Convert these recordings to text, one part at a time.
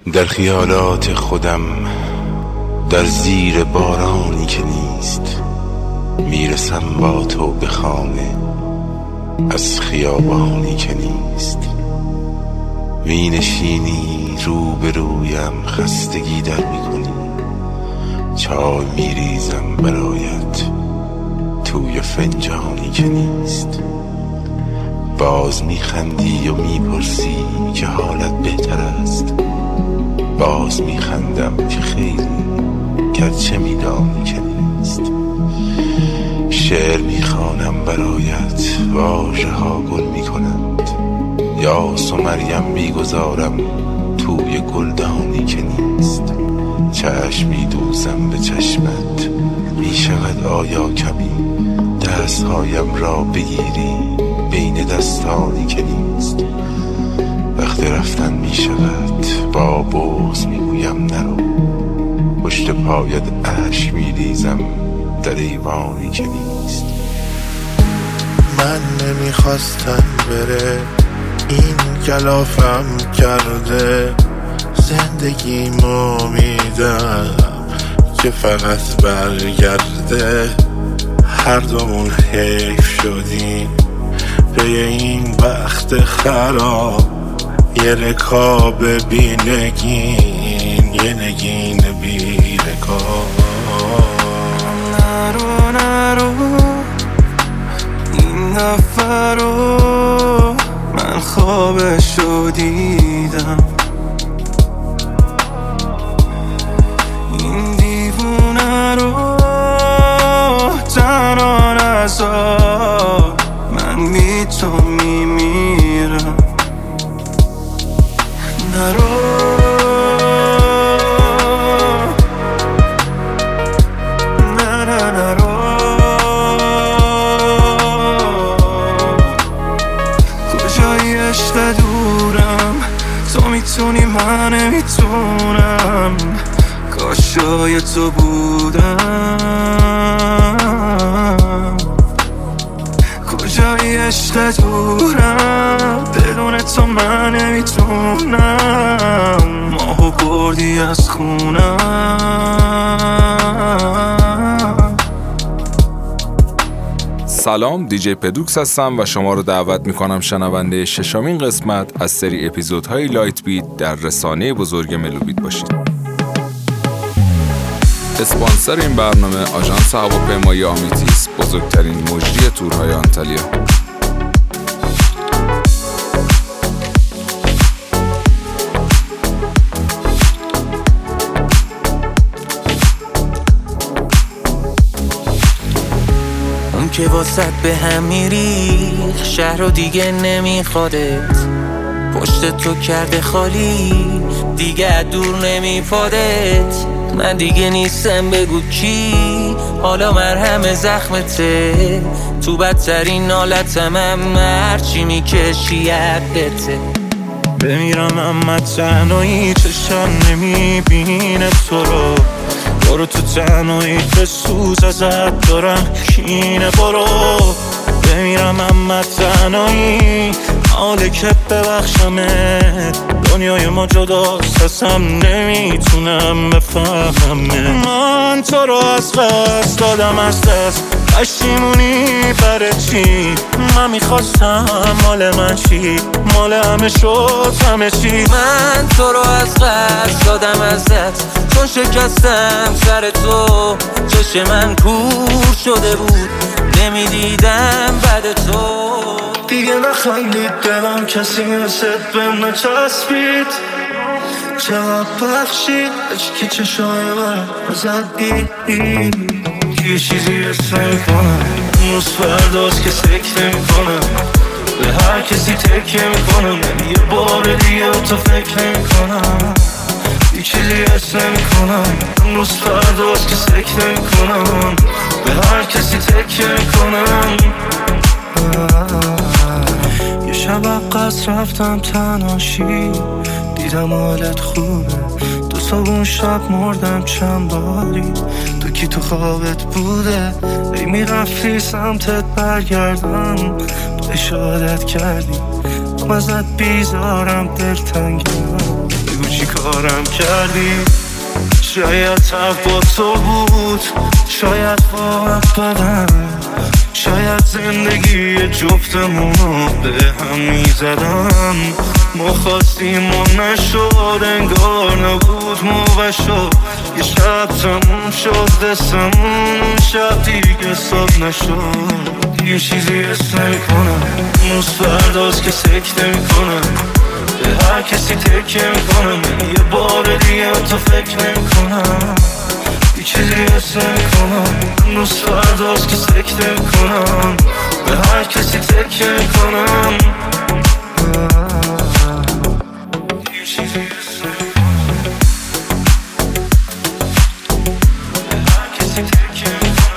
در خیالات خودم در زیر بارانی که نیست، میرسم با تو به خانه از خیابانی که نیست. می نشینی روبرویم، خستگی در میکنی، چای میریزم برایت توی فنجانی که نیست. باز میخندی و میپرسی که حالت بهتر است، باز میخندم که خیلی گرچه میدانی که نیست. شعر میخوانم برایت، واژه ها گل میکنند، یاس و مریم میگذارم توی گلدانی که نیست. چشم میدوزم به چشمت، میشود آیا کمی دستهایم را بگیری بین دستانی که نیست. وقت رفتن میشود، با بغض میگویم نرو، پشت پایت اشک میریزم در ایوانی که نیست. من نمیخواستم بره، این کلافم کرده، زندگیمو میدم که فقط برگرده. هر دومون حیف شدیم به این وقت خراب، یه رکاب بینگین، یه نگین بیرکاب. نرو نرو این دفعه رو، من خوابشو دیدم. این دیوونه رو تنها نذار، من بی تو میمیرم. نرو میتونی، من نمیتونم، کاش جای تو بودم. کجای عشق دورم، بدون تو من نمیتونم، ماهو بردی از خونم. سلام، دیجی پدوکس هستم و شما رو دعوت میکنم شنونده ششمین قسمت از سری اپیزودهای لایت بیت در رسانه بزرگ ملوبیت باشید. اسپانسر این برنامه آژانس هواپیمایی آمیتیس، بزرگترین مجری تورهای آنتالیا. که واسط به هم میریخ، شهر رو دیگه نمیخوادت، پشت تو کرده خالی، دیگه دور نمیپادت. من دیگه نیستم بگو کی، حالا مرهم زخمته، تو بدترین حالتم هرچی میکشی یقته. بمیرم اما تنهایی، چشم نمیبینه تو رو، برو تو تنهایی بسوز، ازت دارم کینه. برو بمیرم اما تنهایی، حاله که ببخشمه، دنیای ما جداست، اصلا نمیتونم بفهمه. من تو رو از قصد دادم از دست، پشیمونی برای چی؟ من میخواستم مال من چی، مال همه شد همه چی. من تو رو از قصد دادم از دست، چون شکستم سر تو، چشم من کور شده بود، نمیدیدم بعد تو. دیگه نخندید دلم، کسی مثلت بهم نچسبید، چقدر بخشید که چشای من زدید. یه چیزی اسم میکنم، روز فرداست که سکته میکنم، به هر کسی تکیه میکنم، یه بار دیگه تو فکر نمیکنم. یه چیزی اسم نمیکنم، روز فرداست که سکته میکنم، به هر کسی تکیه میکنم. یه شب عقص رفتم تنهاشی، دیدم حالت خوبه، دو صبح شب مردم چند باری، تو کی تو خوابت بوده، ای میرفتی سمتت برگردم، تو اشارت کردی تخم ازت بیزارم دلتنگم، بگو چی کارم کردی؟ شاید حق با تو بود، شاید واقعا بدم، شاید زندگی جفتمونو به هم میزدم. ما خواستیم و نشد، انگار نبود موقع شد. یه شب تموم شد دستمون، اون شب دیگه صبح نشد. یه چیزی اسم نمیکنم، اون فرداست که سکته میکنم، به هر کسی تکیه میکنم، یه بار دیگه تو فکر نمیکنم. یه چیزی اسم نمیکنم، اون فرداست که سکته میکنم، به هر کسی تکیه میکنم. یه چیزی اسم نمیکنم، به هر کسی تکیه میکنم.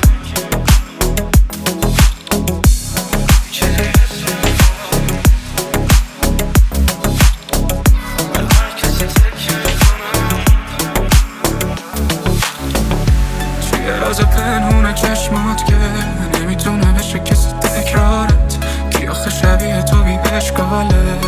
راز پنهون چشمات که نمیتونه بشه کسی تکرارت، کی آخه شبیه تو بی اشکاله.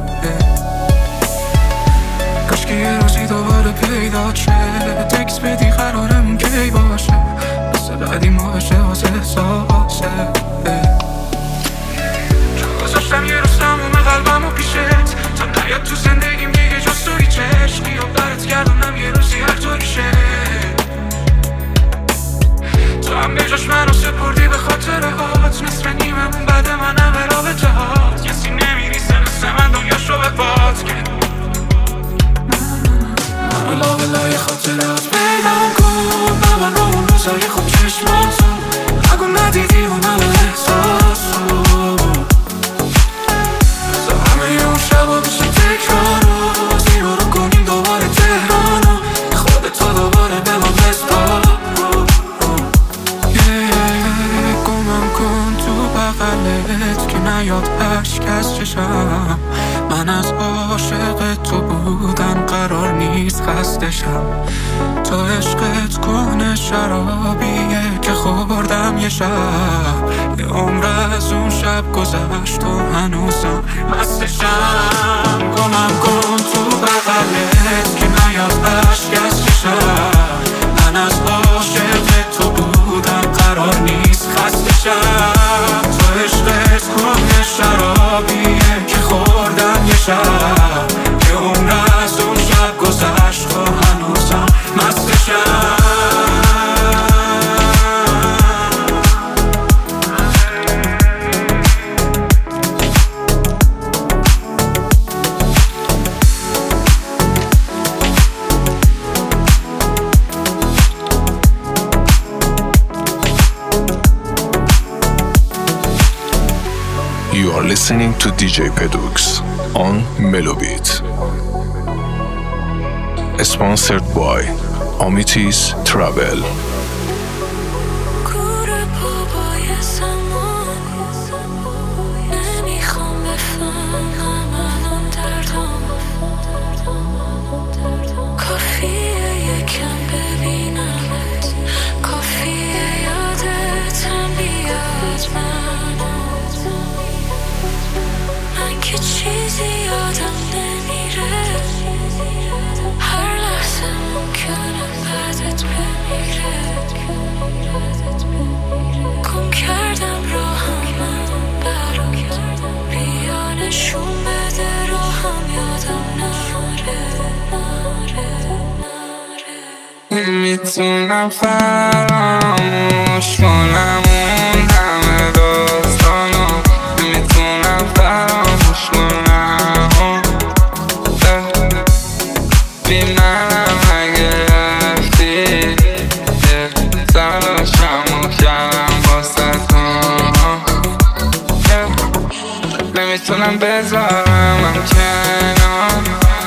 کاش که یه روزی دوباره پیدا شه، تکس بدی قرارمون کی باشه، مثل قدیما بشه واسه احساسه. چون گذاشتم یه روز تموم قلبمو پیشت، تا نیاد تو زندگیم دیگه جز توی چشمی، و برات گردونم یه روزی هر طوری شه. تو هم به جاش منو سپردی به خاطر هات، نصف نیممون بعد من همه رابطه هات. کسی نمیریسه مثل من دنیاشو به باد که منو لابلای خاطرات پیدام کن، با من رو اون روزای خوب چشماتو نگو ندیدی اون همه احساسو. بذار همه اون شبا بشه تکرارو، زیرو رو کنیم دوباره تهرانو، خودتو دوباره به من بسپار. که نیاد عشق از چشم، من از عاشق تو بودم قرار نیست خسته شم. تو عشقت کنه شرابیه که خوردم یه شب، یه عمر از اون شب گذشت و هنوزم مستشم. گمم کن تو بغلت که نیاد عشق از چشم، من از عاشق تو بودم قرار نیست خسته شم. تو عشقت کنه شرابیه که خوردم یه شب، یه عمر از اون شب گذشت و هنوزم مستشم. You are listening to DJ Pedux on Melobit. Sponsored by Amitis Travel. نمیتونم فراموش کنم اون همه داستانو، نمیتونم فراموش کنم. بی منم اگه رفتی، یه تلاشمو کردم باستون. نمیتونم بذارمم کنار،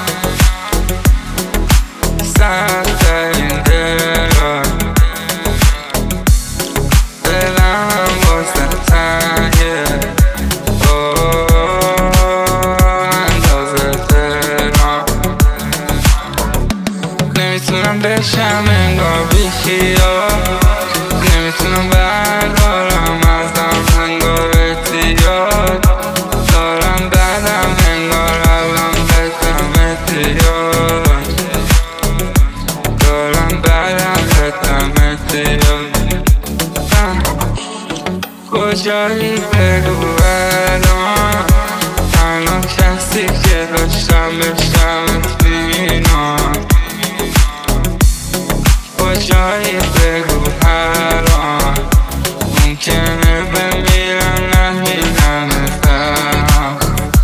بشم انگار بیخیال، نمیتونم بردارم ازم انگار اتیاد. دارم بعد راستی که داشتم بشم بینم با جایی بگو هر آن ممکنه بمیرم نمیدنم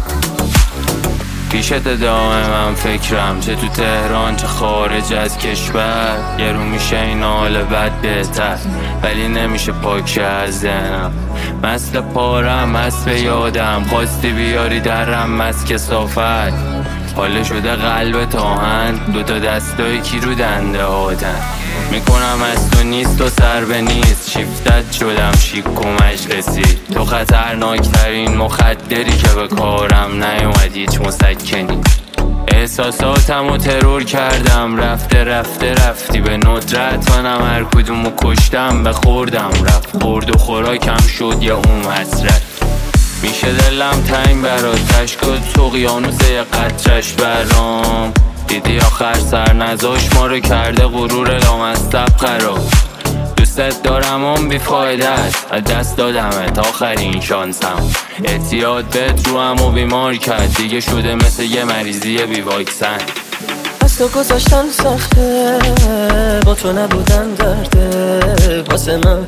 پیشت دائم من فکرم چه تو تهران چه خارج از کشور یه رو میشه این حال بد بهتر ولی نمیشه پاک از ذهنم مثل پارم هست به یادم خواستی بیاری درم مست کثافت حاله شده قلب تاهن دوتا دستایی کی رو دنده هاتن میکنم از تو نیست و سر به نیست شیفتت شدم شیک و مجلسی تو خطرناکترین مخدری که به کارم نیومد هیچ مسکنی احساساتم و ترور کردم رفتی به ندرت منم هر کدومو کشتم به خوردم رفت خورد و خوراکم شد یا اون حسرت میشه دلم تنگ برات تشکل تو قیانوس یه قطرش برام دیدی آخر سر نزاش ما رو کرده غرور لامصب قرار دوستت دارم اون بیفایده است از دست دادمت آخرین شانسم اعتیاد بهت رو هم و بیمار کرد دیگه شده مثل یه مریضی بی واکسن از تو گذاشتن سخته با تو نبودن درده واسه من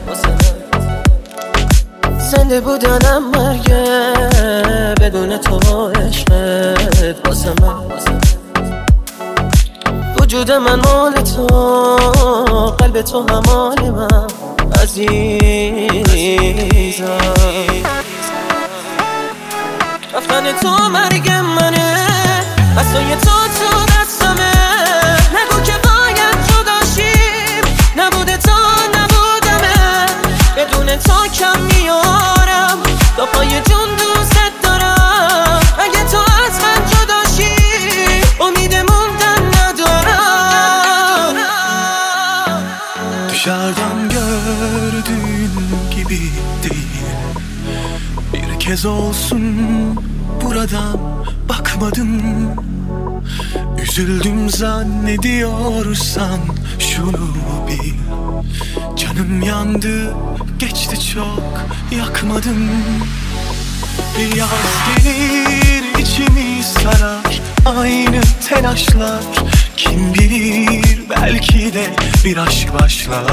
زنده بودنم مرگه بدون تو عشقت واسه من وجود من مال تو قلب تو هم مال من عزیزم رفتن تو مرگ منه بسای تو دستمه نگو که باید جداشیم نبوده تا نبودمه بدون تو کم میارم تا پای جون دوست دارم اگه تو از من جداشی امید موندن ندارım Dışarıdan gördüğün gibi değil Bir kez olsun buradan bakmadım Üzüldüm zannediyorsan şunu bil Canım yandı geçti çok yakmadım Yaz gelir içimi sarar aynı telaşlar Kim bilir belki de bir aşk başlar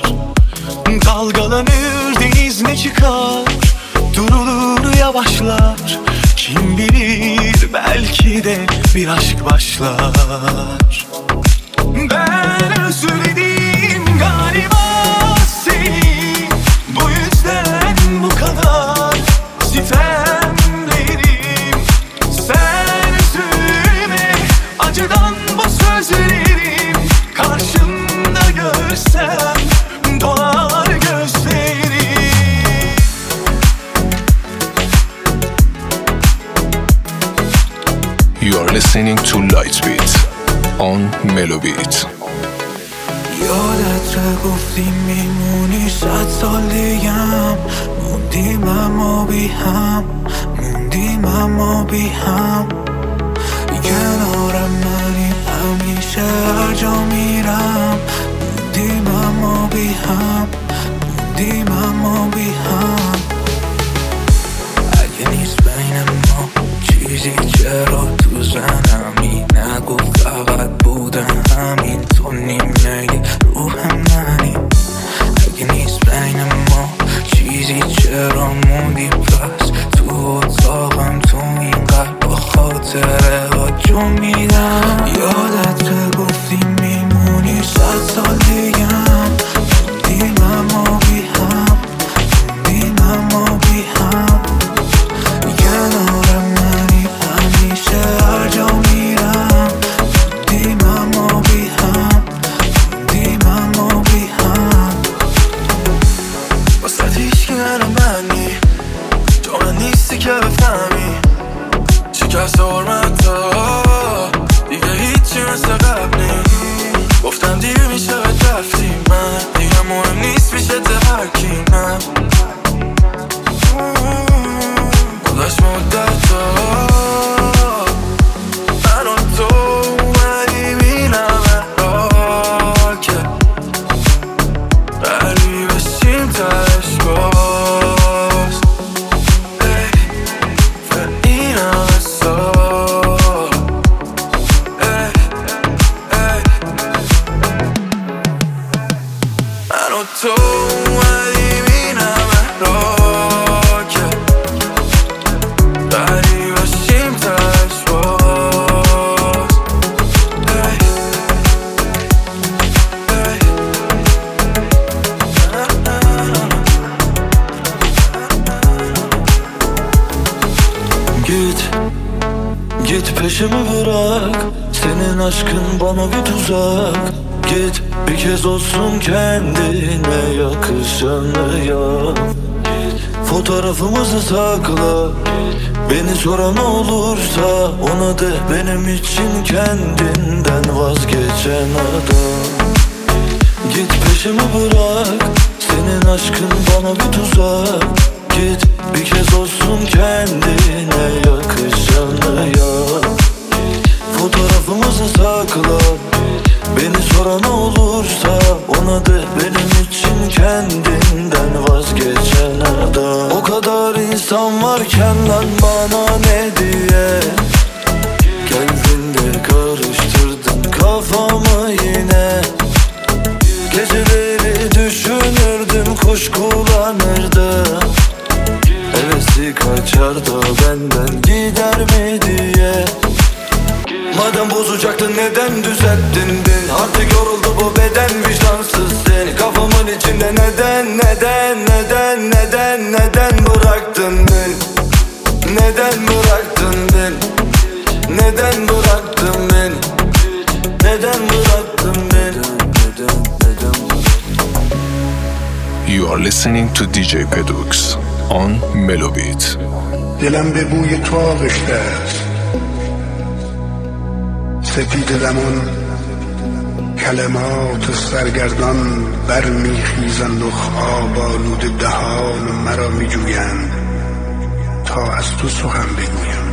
Dalgalanır deniz ne çıkar durulur yavaşlar Kim bilir belki de bir aşk başlar Ben özledim galiba seni Bu yüzden bu kadar sitemlerim Sen üzülme acıdan bu sözlerim Karşımda görsem dolar gözlerim You are listening to Lightbeat on Melobit. یادت گفتیم میمونی 100 سال دیگم موندیم اما بی هم موندیم اما بی هم کنار منی همیشه هر جا میرم موندیم اما بی هم موندیم اما بی هم اگه نیست بین ما چیزی چرا تو زنمی نگو فقط بودن همین تو نیمه روح منی اگه نیست بین ما چیزی چرا موندی پس تو اتاقم تو این قلب با خاطره ها جو میدم یادت گفتیم میمونی 100 سال دیگم موندیم اما بی هم موندیم اما بی هم کنار منی همیشه هر جا میرم موندیم اما بی هم موندیم اما بی هم واسه هیچکی منی تو من نیستی که بفهمی شکست حرمت ها دیگه هیچی peşimi bırak. Senin aşkın bana bir tuzak. Git bir kez olsun kendine yakışanı yap. Fotoğrafımızı sakla. Beni soran olursa ona de benim için kendinden vazgeçen adam. Git peşimi bırak. Senin aşkın bana bir tuzak. Git bir kez olsun kendine yakışanı yap. Fotoğrafımızı sakla. Beni soran olursa ona de benim için kendinden vazgeçen adam. O kadar insan varken lan bana ne diye geldin de karıştırdın kafamı yine. Geceleri düşünürdüm, kuşkulanırdım. Hevesi kaçar da benden gider mi diye. Madem bozacaktın neden düzelttin? Artık yoruldu bu beden, vicdansız seni. Kafamın içinde neden bıraktın beni? Neden bıraktın beni? Neden bıraktın beni? Neden bıraktın beni? You are listening to DJ Pedux on Melobeat. دلم به بوی تو آغشته است، سپید زمان کلمات سرگردان برمیخیزند و خواب آلوده دهان مرا میجویند تا از تو سخن بگویم.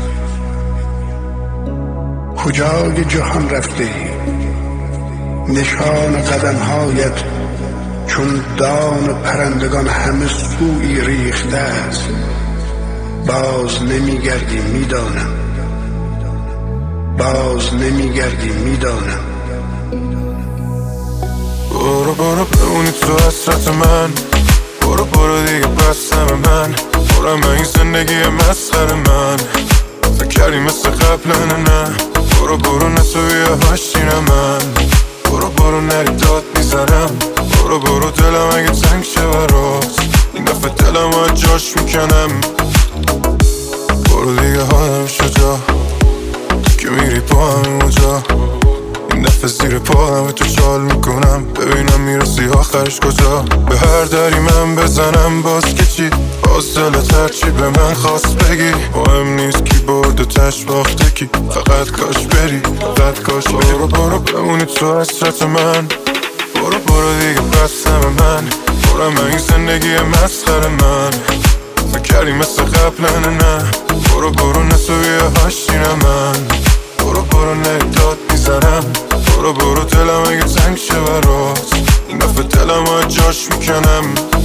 کجای جهان رفته ای؟ نشان قدمهایت چون دان پرندگان همه سوی ریخته است. باز نمیگردی میدانم، باز نمیگردی میدانم. برو برو بمونی تو حسرت من، برو برو دیگه بستم من. برم این زندگی مسخره من، فکر کردی مثل قبل نه. برو برو نتو بیا باشین من، برو برو نری داد میزنم. برو برو دلم اگه تنگ شه برات، این دفعه دلم ها جاش میکنم. برو دیگه حالم شجا که میری با همین اونجا. این دفعه زیر پاهم تو چال میکنم، ببینم میرسی آخرش کجا. به هر دری من بزنم باز که چی، باز دلت هرچی به من خواست بگی. مهم نیست کی برد و تش باخته کی، فقط کاش بری، فقط کاش بری. برو برو بمونی تو حسرت من، برو برو دیگه بستم من. برم این زندگی مسخره من، فکر کردی مثل قبل نه. برو برو نتو بیا هاشین من، برو برو نگداد میزنم. برو برو دلم اگه تنگ شه برات، این دفعه دلم ها جاش میکنم.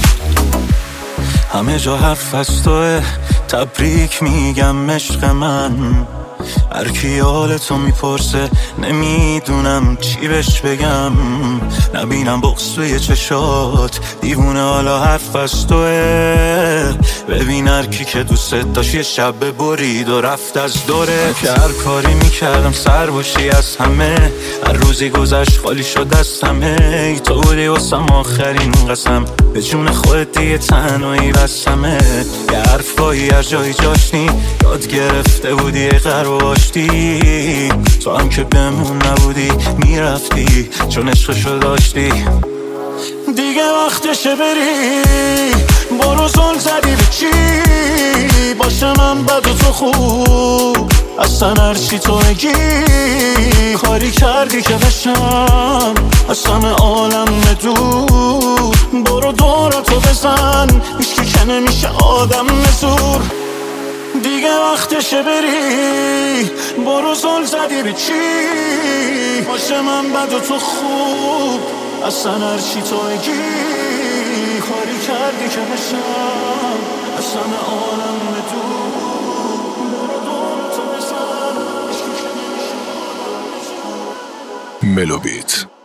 همه جا حرف از توه، تبریک میگم عشق من. هر کی حالتو میپرسه نمیدونم چی بهش بگم. نبینم بغض توی چشات، دیوونه حالا حرف از توه. ببین هر کی که دوست داشت یه شب برید و رفت از دوره. که هر کاری میکردم سر باشی از همه، هر روزی گذشت خالی شد از همه. تو بودی واسم آخرین قسم، به جون خودت دیگه تنهایی بسمه. یه حرفایی هر جایی جاشنی، یاد گرفته بودی قرار باشتی. تو هم که بمون نبودی میرفتی، چون عشقشو داشتی. دیگه وقتشه بری، برو زل زدی به چی؟ باشه من بد و تو خوب، اصلا هرچی تو بگی. کاری کردی که بشم از همه عالم دور. برو دورتو بزن، هیچکی که نمیشه آدم زور. دیگه وقتشه بری، برو زل زدی به چی؟ باشه من بد و تو خوب، اصلا هرچی تو بگی. کاری کردی که بشم از همه عالم دور. برو دورتو بزن، هیچکی که نمیشه آدم زور. Melobeat.